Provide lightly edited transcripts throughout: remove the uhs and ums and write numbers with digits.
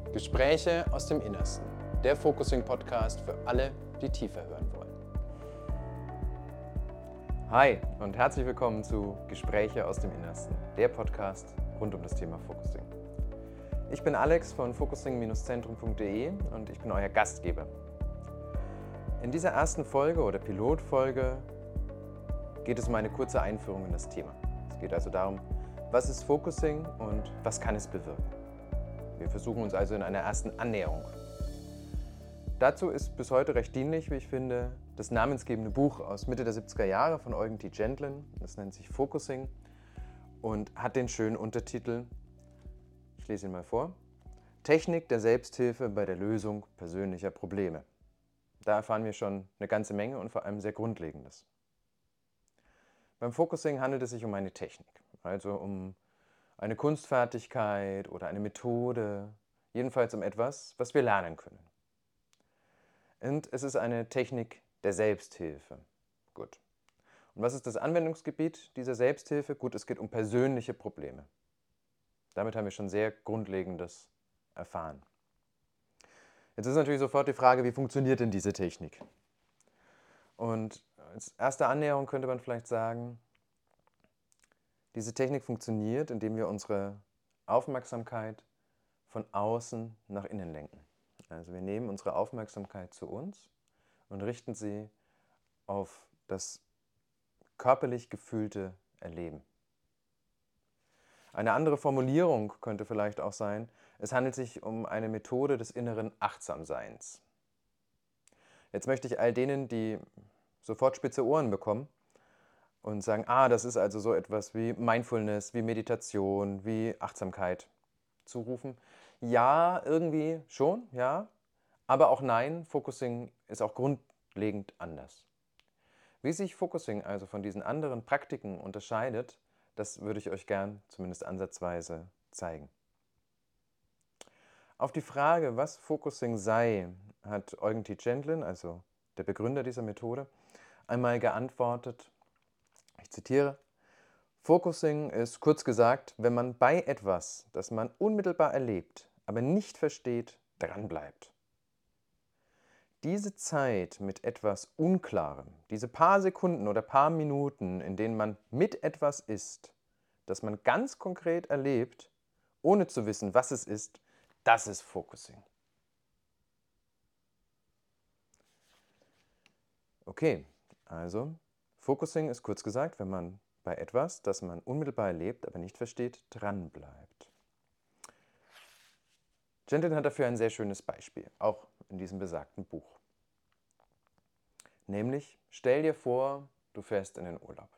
Gespräche aus dem Innersten. Der Focusing-Podcast für alle, die tiefer hören wollen. Hi und herzlich willkommen zu Gespräche aus dem Innersten, der Podcast rund um das Thema Focusing. Ich bin Alex von focusing-zentrum.de und ich bin euer Gastgeber. In dieser ersten Folge oder Pilotfolge geht es um eine kurze Einführung in das Thema. Es geht also darum, was ist Focusing und was kann es bewirken. Wir versuchen uns also in einer ersten Annäherung. Dazu ist bis heute recht dienlich, wie ich finde, das namensgebende Buch aus Mitte der 70er Jahre von Eugen T. Gendlin. Das nennt sich Focusing und hat den schönen Untertitel, ich lese ihn mal vor, Technik der Selbsthilfe bei der Lösung persönlicher Probleme. Da erfahren wir schon eine ganze Menge und vor allem sehr Grundlegendes. Beim Focusing handelt es sich um eine Technik, also um eine Kunstfertigkeit oder eine Methode, jedenfalls um etwas, was wir lernen können. Und es ist eine Technik der Selbsthilfe. Gut. Und was ist das Anwendungsgebiet dieser Selbsthilfe? Gut, es geht um persönliche Probleme. Damit haben wir schon sehr Grundlegendes erfahren. Jetzt ist natürlich sofort die Frage, wie funktioniert denn diese Technik? Und als erste Annäherung könnte man vielleicht sagen, diese Technik funktioniert, indem wir unsere Aufmerksamkeit von außen nach innen lenken. Also wir nehmen unsere Aufmerksamkeit zu uns und richten sie auf das körperlich gefühlte Erleben. Eine andere Formulierung könnte vielleicht auch sein, es handelt sich um eine Methode des inneren Achtsamseins. Jetzt möchte ich all denen, die sofort spitze Ohren bekommen und sagen, das ist also so etwas wie Mindfulness, wie Meditation, wie Achtsamkeit zurufen. Ja, irgendwie schon, ja, aber auch nein, Focusing ist auch grundlegend anders. Wie sich Focusing also von diesen anderen Praktiken unterscheidet, das würde ich euch gern zumindest ansatzweise zeigen. Auf die Frage, was Focusing sei, hat Eugen T. Gendlin, also der Begründer dieser Methode, einmal geantwortet, ich zitiere, Focusing ist kurz gesagt, wenn man bei etwas, das man unmittelbar erlebt, aber nicht versteht, dranbleibt. Diese Zeit mit etwas Unklarem, diese paar Sekunden oder paar Minuten, in denen man mit etwas ist, das man ganz konkret erlebt, ohne zu wissen, was es ist, das ist Focusing. Okay, also Focusing ist kurz gesagt, wenn man bei etwas, das man unmittelbar erlebt, aber nicht versteht, dranbleibt. Gendlin hat dafür ein sehr schönes Beispiel, auch in diesem besagten Buch. Nämlich, stell dir vor, du fährst in den Urlaub.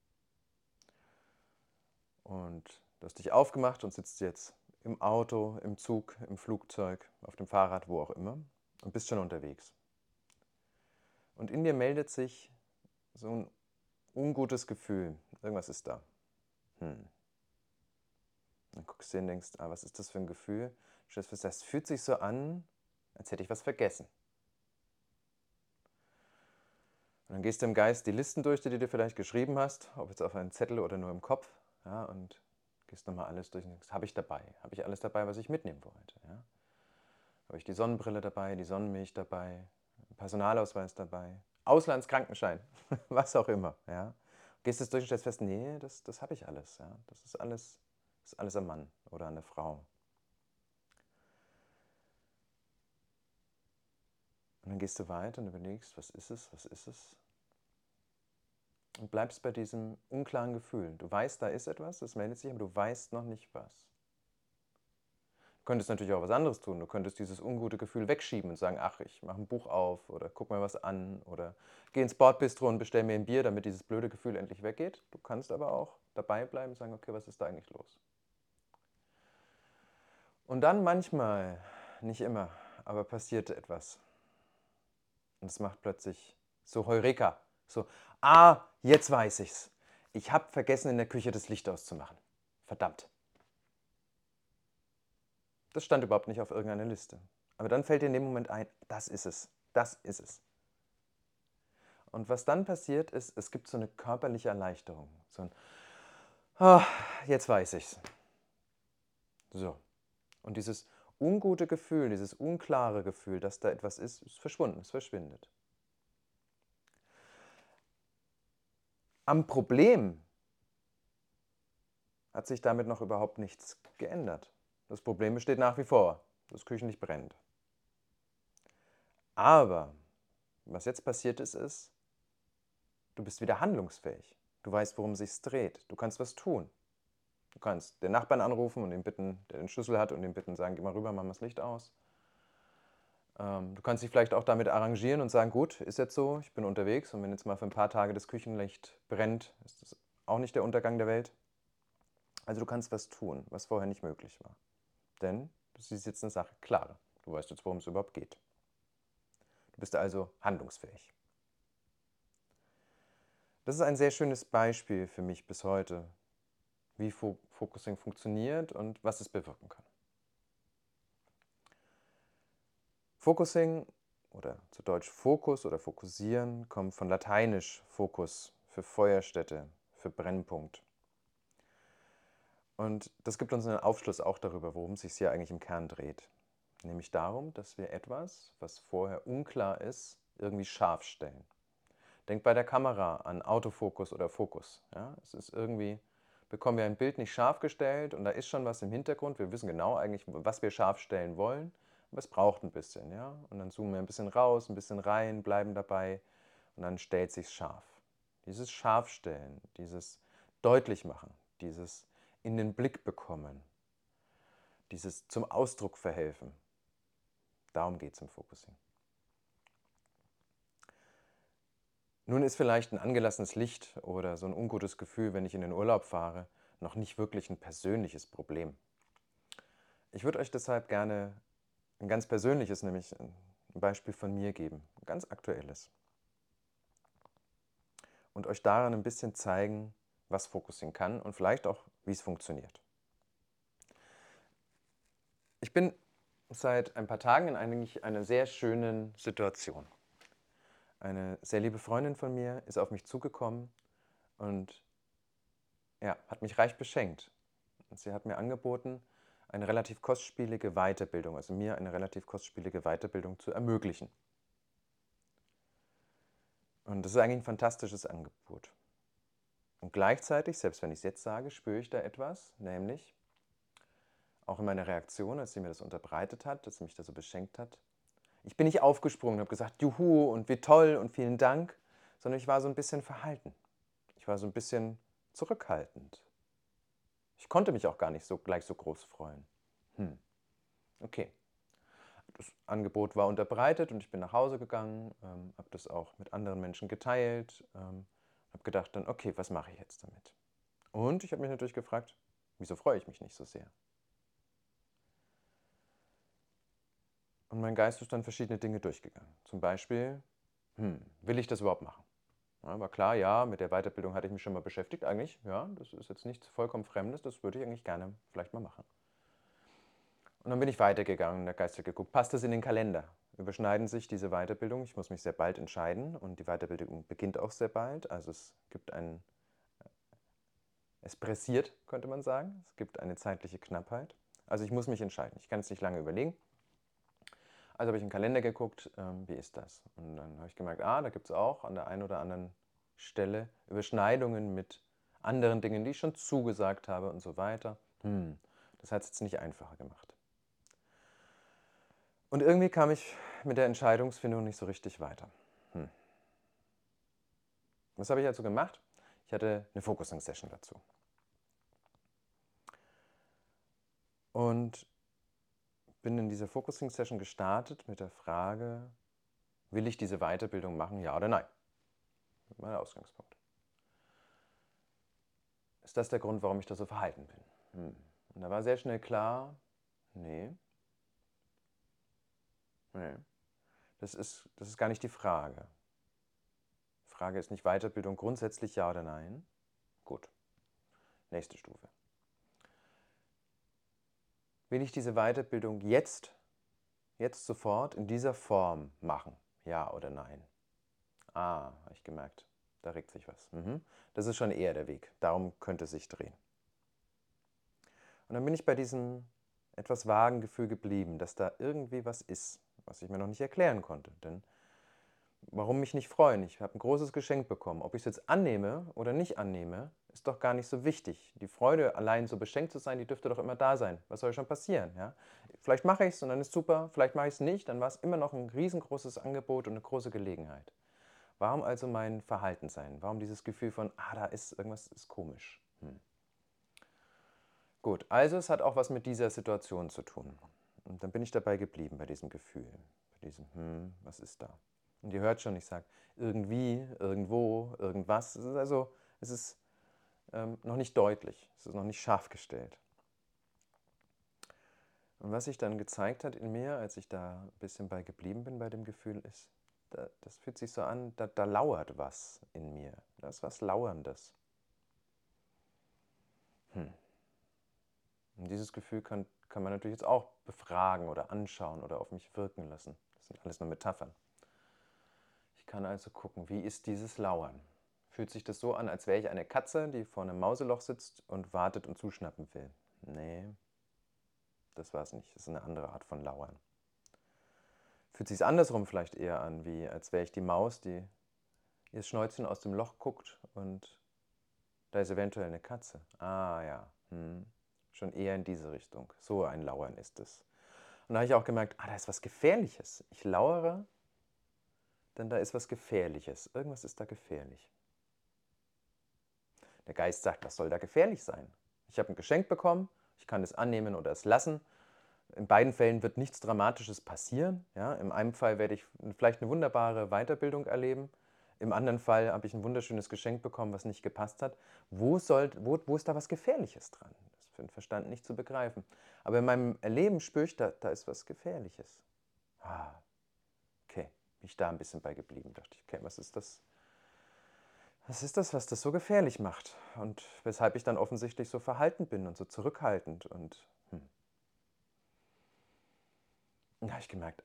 Und du hast dich aufgemacht und sitzt jetzt im Auto, im Zug, im Flugzeug, auf dem Fahrrad, wo auch immer und bist schon unterwegs. Und in dir meldet sich so ein ungutes Gefühl. Irgendwas ist da. Dann guckst du hin und denkst, was ist das für ein Gefühl? Stellst fest, das fühlt sich so an, als hätte ich was vergessen. Und dann gehst du im Geist die Listen durch, die du vielleicht geschrieben hast, ob jetzt auf einen Zettel oder nur im Kopf, ja, und gehst nochmal alles durch und denkst, habe ich dabei? Habe ich alles dabei, was ich mitnehmen wollte? Ja? Habe ich die Sonnenbrille dabei, die Sonnenmilch dabei, Personalausweis dabei, Auslandskrankenschein, was auch immer. Ja? Gehst es durch und stellst fest, nee, das habe ich alles. Ja? Das ist alles am Mann oder an der Frau. Und dann gehst du weiter und überlegst, was ist es? Und bleibst bei diesem unklaren Gefühl. Du weißt, da ist etwas, das meldet sich, aber du weißt noch nicht was. Du könntest natürlich auch was anderes tun. Du könntest dieses ungute Gefühl wegschieben und sagen, ach, ich mache ein Buch auf oder guck mir was an oder geh ins Bordbistro und bestell mir ein Bier, damit dieses blöde Gefühl endlich weggeht. Du kannst aber auch dabei bleiben und sagen, okay, was ist da eigentlich los? Und dann manchmal, nicht immer, aber passiert etwas. Und es macht plötzlich so Heureka. So, jetzt weiß ich's. Ich habe vergessen, in der Küche das Licht auszumachen. Verdammt. Das stand überhaupt nicht auf irgendeiner Liste. Aber dann fällt dir in dem Moment ein, das ist es. Das ist es. Und was dann passiert ist, es gibt so eine körperliche Erleichterung. So ein, jetzt weiß ich's. So. Und dieses ungute Gefühl, dieses unklare Gefühl, dass da etwas ist verschwunden, es verschwindet. Am Problem hat sich damit noch überhaupt nichts geändert. Das Problem besteht nach wie vor, das Küchenlicht brennt. Aber was jetzt passiert ist, du bist wieder handlungsfähig. Du weißt, worum es sich dreht. Du kannst was tun. Du kannst den Nachbarn anrufen und ihn bitten, der den Schlüssel hat, und ihn bitten, sagen, geh mal rüber, mach mal das Licht aus. Du kannst dich vielleicht auch damit arrangieren und sagen, gut, ist jetzt so, ich bin unterwegs, und wenn jetzt mal für ein paar Tage das Küchenlicht brennt, ist das auch nicht der Untergang der Welt. Also du kannst was tun, was vorher nicht möglich war. Denn du siehst jetzt eine Sache klarer. Du weißt jetzt, worum es überhaupt geht. Du bist also handlungsfähig. Das ist ein sehr schönes Beispiel für mich bis heute, wie Focusing funktioniert und was es bewirken kann. Focusing oder zu Deutsch Fokus oder Fokussieren kommt von lateinisch Focus für Feuerstätte, für Brennpunkt. Und das gibt uns einen Aufschluss auch darüber, worum es sich hier eigentlich im Kern dreht. Nämlich darum, dass wir etwas, was vorher unklar ist, irgendwie scharf stellen. Denk bei der Kamera an Autofokus oder Fokus. Ja? Es ist irgendwie, bekommen wir ein Bild nicht scharf gestellt und da ist schon was im Hintergrund. Wir wissen genau eigentlich, was wir scharf stellen wollen, aber es braucht ein bisschen. Ja? Und dann zoomen wir ein bisschen raus, ein bisschen rein, bleiben dabei und dann stellt sich scharf. Dieses Scharfstellen, dieses Deutlichmachen, dieses in den Blick bekommen, dieses zum Ausdruck verhelfen, darum geht es im Focusing. Nun ist vielleicht ein angelassenes Licht oder so ein ungutes Gefühl, wenn ich in den Urlaub fahre, noch nicht wirklich ein persönliches Problem. Ich würde euch deshalb gerne ein ganz persönliches, nämlich ein Beispiel von mir geben, ein ganz aktuelles. Und euch daran ein bisschen zeigen, was Focusing kann und vielleicht auch, wie es funktioniert. Ich bin seit ein paar Tagen in eigentlich einer sehr schönen Situation. Eine sehr liebe Freundin von mir ist auf mich zugekommen und ja, hat mich reich beschenkt. Und sie hat mir angeboten, eine relativ kostspielige Weiterbildung, also mir eine relativ kostspielige Weiterbildung zu ermöglichen. Und das ist eigentlich ein fantastisches Angebot. Und gleichzeitig, selbst wenn ich es jetzt sage, spüre ich da etwas, nämlich auch in meiner Reaktion, als sie mir das unterbreitet hat, dass sie mich da so beschenkt hat. Ich bin nicht aufgesprungen und habe gesagt, juhu und wie toll und vielen Dank, sondern ich war so ein bisschen verhalten. Ich war so ein bisschen zurückhaltend. Ich konnte mich auch gar nicht so gleich so groß freuen. Okay. Das Angebot war unterbreitet und ich bin nach Hause gegangen, habe das auch mit anderen Menschen geteilt, habe gedacht dann, okay, was mache ich jetzt damit? Und ich habe mich natürlich gefragt, wieso freue ich mich nicht so sehr? Und mein Geist ist dann verschiedene Dinge durchgegangen. Zum Beispiel, will ich das überhaupt machen? Ja, war klar, ja, mit der Weiterbildung hatte ich mich schon mal beschäftigt eigentlich. Ja, das ist jetzt nichts vollkommen Fremdes, das würde ich eigentlich gerne vielleicht mal machen. Und dann bin ich weitergegangen, der Geist hat geguckt, passt das in den Kalender? Überschneiden sich diese Weiterbildung? Ich muss mich sehr bald entscheiden und die Weiterbildung beginnt auch sehr bald. Also es pressiert, könnte man sagen. Es gibt eine zeitliche Knappheit. Also ich muss mich entscheiden. Ich kann es nicht lange überlegen. Also habe ich in den Kalender geguckt, wie ist das? Und dann habe ich gemerkt, da gibt es auch an der einen oder anderen Stelle Überschneidungen mit anderen Dingen, die ich schon zugesagt habe und so weiter. Das hat es jetzt nicht einfacher gemacht. Und irgendwie kam ich mit der Entscheidungsfindung nicht so richtig weiter. Was habe ich also gemacht? Ich hatte eine Focusing-Session dazu. Und bin in dieser Focusing-Session gestartet mit der Frage, will ich diese Weiterbildung machen, ja oder nein? Das war mein Ausgangspunkt. Ist das der Grund, warum ich da so verhalten bin? Und da war sehr schnell klar, nee. Das ist gar nicht die Frage. Die Frage ist nicht Weiterbildung grundsätzlich ja oder nein. Gut, nächste Stufe. Will ich diese Weiterbildung jetzt sofort in dieser Form machen? Ja oder nein? Habe ich gemerkt, da regt sich was. Das ist schon eher der Weg. Darum könnte es sich drehen. Und dann bin ich bei diesem etwas vagen Gefühl geblieben, dass da irgendwie was ist, was ich mir noch nicht erklären konnte. Denn warum mich nicht freuen? Ich habe ein großes Geschenk bekommen. Ob ich es jetzt annehme oder nicht annehme, ist doch gar nicht so wichtig. Die Freude, allein so beschenkt zu sein, die dürfte doch immer da sein. Was soll schon passieren? Ja? Vielleicht mache ich es und dann ist super, vielleicht mache ich es nicht, dann war es immer noch ein riesengroßes Angebot und eine große Gelegenheit. Warum also mein Verhalten sein? Warum dieses Gefühl von, da ist irgendwas ist komisch? Gut, also es hat auch was mit dieser Situation zu tun. Und dann bin ich dabei geblieben bei diesem Gefühl, bei diesem, was ist da? Und ihr hört schon, ich sage irgendwie, irgendwo, irgendwas. Es ist noch nicht deutlich, es ist noch nicht scharf gestellt. Und was sich dann gezeigt hat in mir, als ich da ein bisschen bei geblieben bin bei dem Gefühl, ist, das fühlt sich so an, da lauert was in mir. Da ist was Lauerndes. Und dieses Gefühl kann man natürlich jetzt auch befragen oder anschauen oder auf mich wirken lassen. Das sind alles nur Metaphern. Ich kann also gucken, wie ist dieses Lauern? Fühlt sich das so an, als wäre ich eine Katze, die vor einem Mauseloch sitzt und wartet und zuschnappen will? Nee, das war es nicht. Das ist eine andere Art von Lauern. Fühlt sich andersrum vielleicht eher an, wie als wäre ich die Maus, die ihr Schnäuzchen aus dem Loch guckt und da ist eventuell eine Katze. Ah ja, schon eher in diese Richtung. So ein Lauern ist es. Und da habe ich auch gemerkt, da ist was Gefährliches. Ich lauere, denn da ist was Gefährliches. Irgendwas ist da gefährlich. Der Geist sagt, was soll da gefährlich sein? Ich habe ein Geschenk bekommen, ich kann es annehmen oder es lassen. In beiden Fällen wird nichts Dramatisches passieren. Ja? In einem Fall werde ich vielleicht eine wunderbare Weiterbildung erleben. Im anderen Fall habe ich ein wunderschönes Geschenk bekommen, was nicht gepasst hat. Wo ist da was Gefährliches dran? Das ist für den Verstand nicht zu begreifen. Aber in meinem Erleben spüre ich, da ist was Gefährliches. Okay, bin ich da ein bisschen bei geblieben. Dachte ich, okay, was ist das? Was ist das, was das so gefährlich macht? Und weshalb ich dann offensichtlich so verhaltend bin und so zurückhaltend. Und da habe ich gemerkt,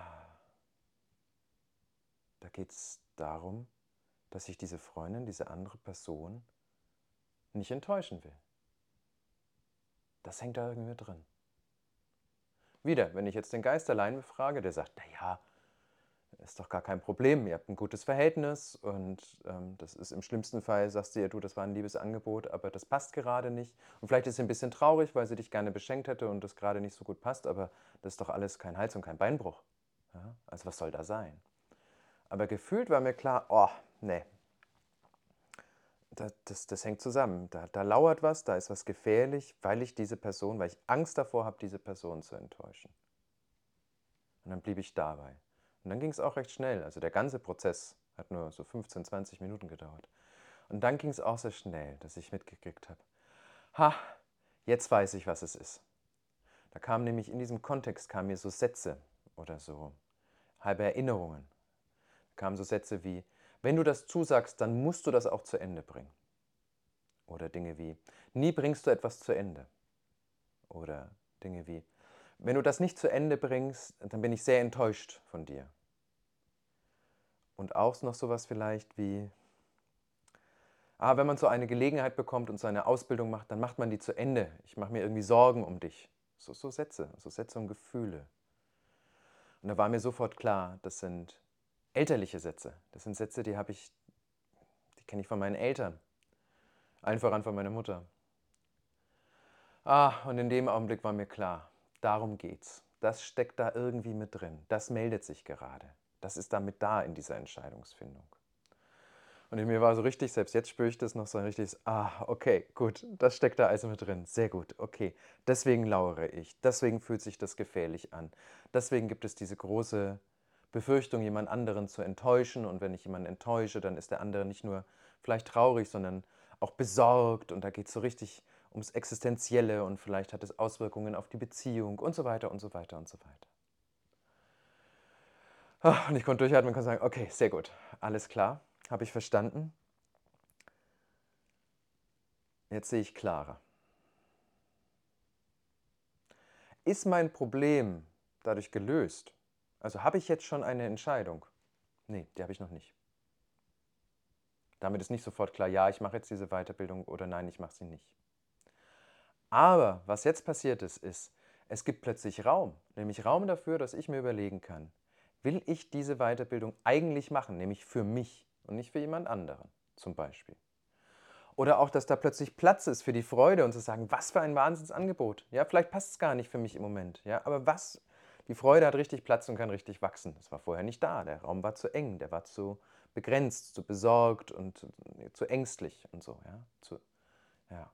da geht es darum, dass ich diese Freundin, diese andere Person nicht enttäuschen will. Das hängt da irgendwie drin. Wieder, wenn ich jetzt den Geist allein befrage, der sagt, naja, ist doch gar kein Problem, ihr habt ein gutes Verhältnis und das ist im schlimmsten Fall, sagst du ja, du, das war ein liebes Angebot, aber das passt gerade nicht. Und vielleicht ist sie ein bisschen traurig, weil sie dich gerne beschenkt hätte und das gerade nicht so gut passt, aber das ist doch alles kein Hals- und kein Beinbruch. Ja? Also was soll da sein? Aber gefühlt war mir klar, nee, das hängt zusammen. Da lauert was, da ist was gefährlich, weil ich Angst davor habe, diese Person zu enttäuschen. Und dann blieb ich dabei. Und dann ging es auch recht schnell. Also der ganze Prozess hat nur so 15, 20 Minuten gedauert. Und dann ging es auch sehr schnell, dass ich mitgekriegt habe, jetzt weiß ich, was es ist. Da kamen nämlich in diesem Kontext kamen mir so Sätze oder so halbe Erinnerungen. Da kamen so Sätze wie, wenn du das zusagst, dann musst du das auch zu Ende bringen. Oder Dinge wie, nie bringst du etwas zu Ende. Oder Dinge wie, wenn du das nicht zu Ende bringst, dann bin ich sehr enttäuscht von dir. Und auch noch sowas vielleicht wie, wenn man so eine Gelegenheit bekommt und so eine Ausbildung macht, dann macht man die zu Ende. Ich mache mir irgendwie Sorgen um dich. So Sätze und Gefühle. Und da war mir sofort klar, das sind elterliche Sätze. Das sind Sätze, die kenne ich von meinen Eltern. Allen voran von meiner Mutter. Und in dem Augenblick war mir klar, darum geht's. Das steckt da irgendwie mit drin. Das meldet sich gerade. Das ist damit da in dieser Entscheidungsfindung. Und in mir war so richtig, selbst jetzt spüre ich das noch so ein richtiges, okay, gut, das steckt da also mit drin. Sehr gut, okay. Deswegen lauere ich. Deswegen fühlt sich das gefährlich an. Deswegen gibt es diese große Befürchtung, jemand anderen zu enttäuschen. Und wenn ich jemanden enttäusche, dann ist der andere nicht nur vielleicht traurig, sondern auch besorgt. Und da geht es so richtig ums Existenzielle und vielleicht hat es Auswirkungen auf die Beziehung und so weiter und so weiter und so weiter. Und ich konnte durchatmen und konnte sagen, okay, sehr gut, alles klar, habe ich verstanden. Jetzt sehe ich klarer. Ist mein Problem dadurch gelöst? Also habe ich jetzt schon eine Entscheidung? Nee, die habe ich noch nicht. Damit ist nicht sofort klar, ja, ich mache jetzt diese Weiterbildung oder nein, ich mache sie nicht. Aber was jetzt passiert ist, Es gibt plötzlich Raum, nämlich Raum dafür, dass ich mir überlegen kann, will ich diese Weiterbildung eigentlich machen, nämlich für mich und nicht für jemand anderen zum Beispiel. Oder auch, dass da plötzlich Platz ist für die Freude und zu sagen, was für ein Wahnsinnsangebot. Ja, vielleicht passt es gar nicht für mich im Moment. Ja, aber die Freude hat richtig Platz und kann richtig wachsen. Das war vorher nicht da. Der Raum war zu eng, der war zu begrenzt, zu besorgt und zu ängstlich und so. Ja.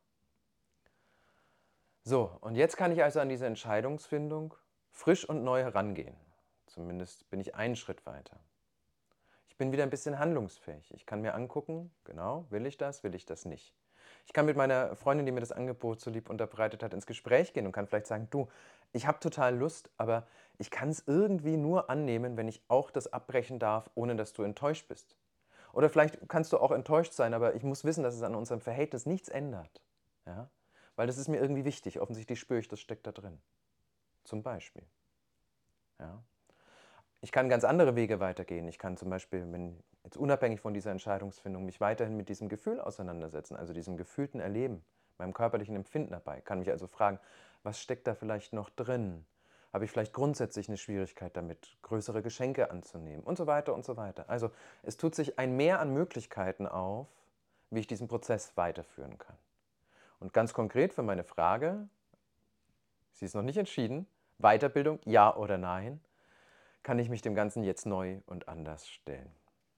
So, und jetzt kann ich also an diese Entscheidungsfindung frisch und neu herangehen. Zumindest bin ich einen Schritt weiter. Ich bin wieder ein bisschen handlungsfähig. Ich kann mir angucken, genau, will ich das nicht. Ich kann mit meiner Freundin, die mir das Angebot so lieb unterbreitet hat, ins Gespräch gehen und kann vielleicht sagen, du, ich habe total Lust, aber ich kann es irgendwie nur annehmen, wenn ich auch das abbrechen darf, ohne dass du enttäuscht bist. Oder vielleicht kannst du auch enttäuscht sein, aber ich muss wissen, dass es an unserem Verhältnis nichts ändert. Ja? Weil das ist mir irgendwie wichtig. Offensichtlich spüre ich, das steckt da drin. Zum Beispiel. Ja? Ich kann ganz andere Wege weitergehen. Ich kann zum Beispiel, jetzt unabhängig von dieser Entscheidungsfindung, mich weiterhin mit diesem Gefühl auseinandersetzen, also diesem gefühlten Erleben, meinem körperlichen Empfinden dabei. Kann mich also fragen, was steckt da vielleicht noch drin? Habe ich vielleicht grundsätzlich eine Schwierigkeit damit, größere Geschenke anzunehmen und so weiter und so weiter. Also es tut sich ein Mehr an Möglichkeiten auf, wie ich diesen Prozess weiterführen kann. Und ganz konkret für meine Frage, sie ist noch nicht entschieden, Weiterbildung, ja oder nein, kann ich mich dem Ganzen jetzt neu und anders stellen.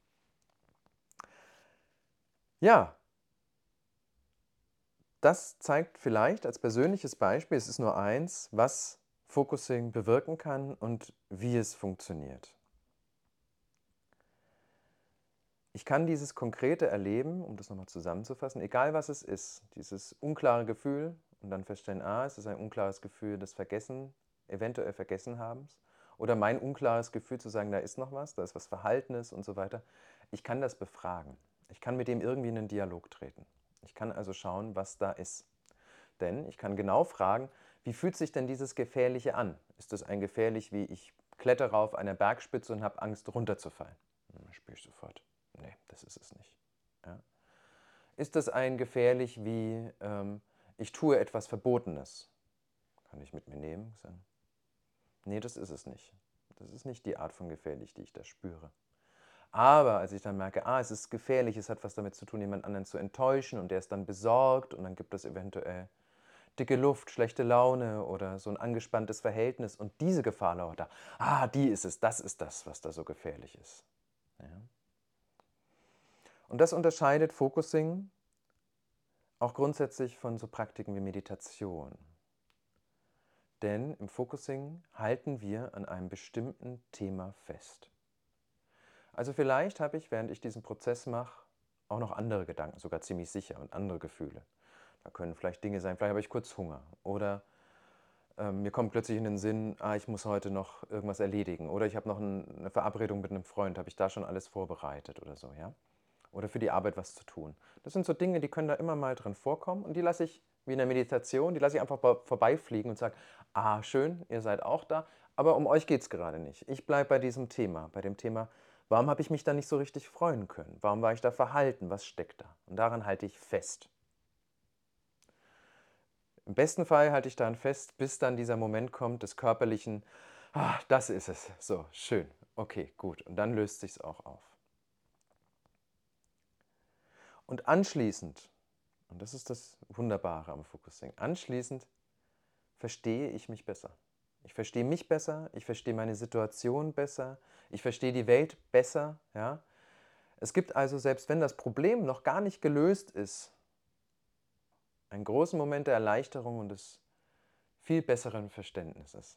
Ja, das zeigt vielleicht als persönliches Beispiel, es ist nur eins, was Focusing bewirken kann und wie es funktioniert. Ich kann dieses konkrete Erleben, um das nochmal zusammenzufassen, egal was es ist, dieses unklare Gefühl und dann feststellen, es ist ein unklares Gefühl des Vergessen, eventuell Vergessenhabens, oder mein unklares Gefühl zu sagen, da ist noch was, da ist was Verhaltenes und so weiter. Ich kann das befragen. Ich kann mit dem irgendwie in einen Dialog treten. Ich kann also schauen, was da ist. Denn ich kann genau fragen, wie fühlt sich denn dieses Gefährliche an? Ist es ein gefährlich, wie ich klettere auf einer Bergspitze und habe Angst, runterzufallen? Dann spüre ich sofort, nee, das ist es nicht. Ja. Ist es ein gefährlich, wie ich tue etwas Verbotenes? Kann ich mit mir nehmen? Sagen, nee, das ist es nicht. Das ist nicht die Art von gefährlich, die ich da spüre. Aber als ich dann merke, es ist gefährlich, es hat was damit zu tun, jemand anderen zu enttäuschen und der ist dann besorgt und dann gibt es eventuell dicke Luft, schlechte Laune oder so ein angespanntes Verhältnis und diese Gefahr lauert da. Die ist es, das ist das, was da so gefährlich ist. Ja. Und das unterscheidet Focusing auch grundsätzlich von so Praktiken wie Meditation. Denn im Focusing halten wir an einem bestimmten Thema fest. Also vielleicht habe ich, während ich diesen Prozess mache, auch noch andere Gedanken, sogar ziemlich sicher, und andere Gefühle. Da können vielleicht Dinge sein, vielleicht habe ich kurz Hunger oder mir kommt plötzlich in den Sinn, ich muss heute noch irgendwas erledigen oder ich habe noch eine Verabredung mit einem Freund, habe ich da schon alles vorbereitet oder so, ja? Oder für die Arbeit was zu tun. Das sind so Dinge, die können da immer mal drin vorkommen und die lasse ich, wie in der Meditation, die lasse ich einfach vorbeifliegen und sage, schön, ihr seid auch da, aber um euch geht es gerade nicht. Ich bleibe bei diesem Thema, bei dem Thema, warum habe ich mich da nicht so richtig freuen können? Warum war ich da verhalten? Was steckt da? Und daran halte ich fest. Im besten Fall halte ich daran fest, bis dann dieser Moment kommt des körperlichen, das ist es, so, schön, okay, gut. Und dann löst sich es auch auf. Und anschließend, und das ist das Wunderbare am Focusing, anschließend verstehe ich mich besser. Ich verstehe mich besser, ich verstehe meine Situation besser, ich verstehe die Welt besser. Ja? Es gibt also, selbst wenn das Problem noch gar nicht gelöst ist, einen großen Moment der Erleichterung und des viel besseren Verständnisses.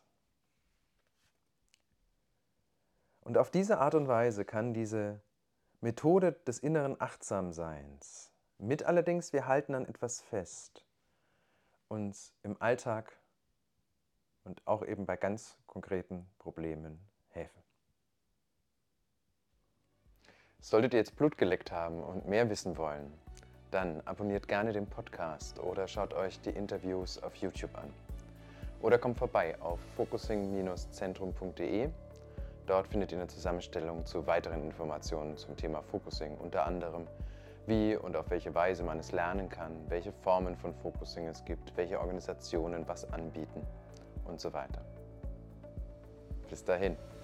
Und auf diese Art und Weise kann diese Methode des inneren Achtsamseins, mit allerdings, wir halten an etwas fest, uns im Alltag und auch eben bei ganz konkreten Problemen helfen. Solltet ihr jetzt Blut geleckt haben und mehr wissen wollen, dann abonniert gerne den Podcast oder schaut euch die Interviews auf YouTube an. Oder kommt vorbei auf focusing-zentrum.de. Dort findet ihr eine Zusammenstellung zu weiteren Informationen zum Thema Focusing, unter anderem wie und auf welche Weise man es lernen kann, welche Formen von Focusing es gibt, welche Organisationen was anbieten und so weiter. Bis dahin.